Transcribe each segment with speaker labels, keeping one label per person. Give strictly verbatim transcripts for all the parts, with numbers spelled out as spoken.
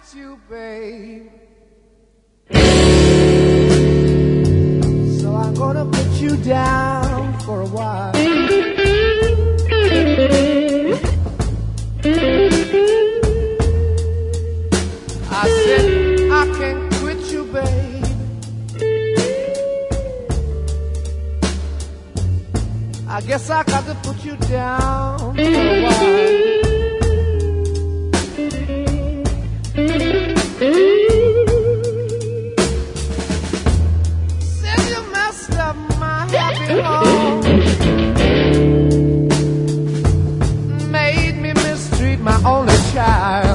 Speaker 1: with you, babe. So I'm gonna put you down for a while. I said I can't quit you, babe. I guess I got to put you down for a while. Said you messed up my happy home, made me mistreat my only child.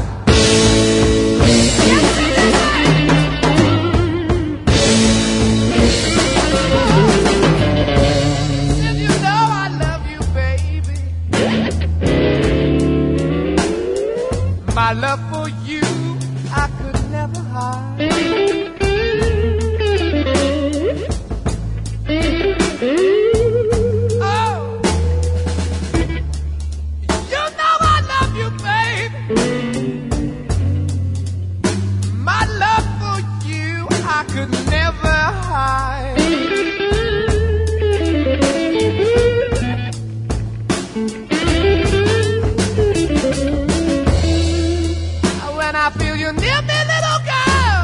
Speaker 1: Said you know I love you, baby. My love for you I could never hide. Oh, you know I love you, baby. My love for you I could never hide. When I feel you near me, little girl,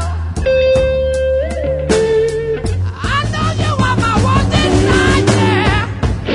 Speaker 1: I know you are my one desire.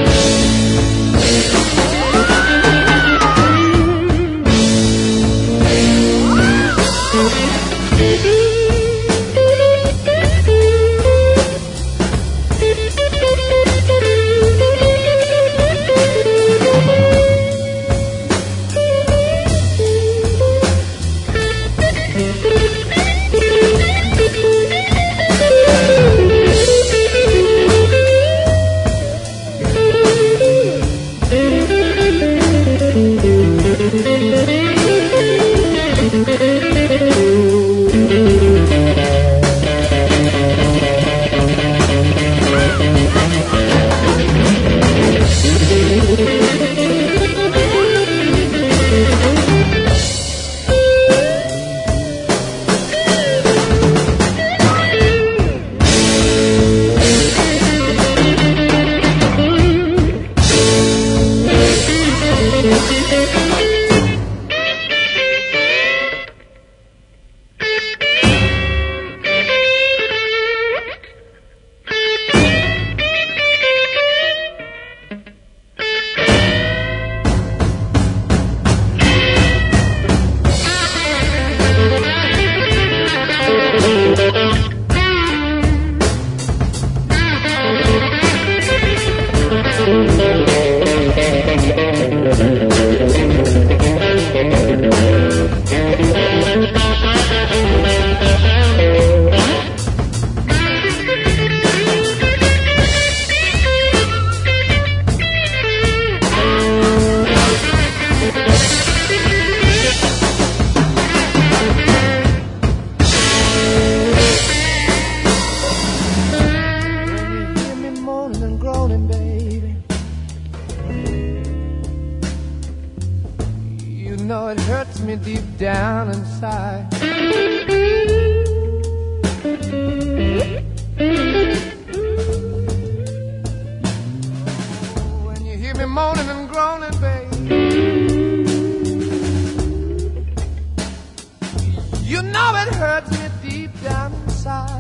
Speaker 1: know it hurts me deep down inside. Oh, when you hear me moaning and groaning, babe, you know it hurts me deep down inside.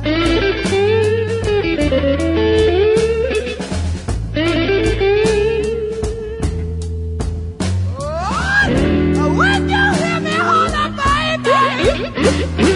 Speaker 1: When you hear me holler, baby,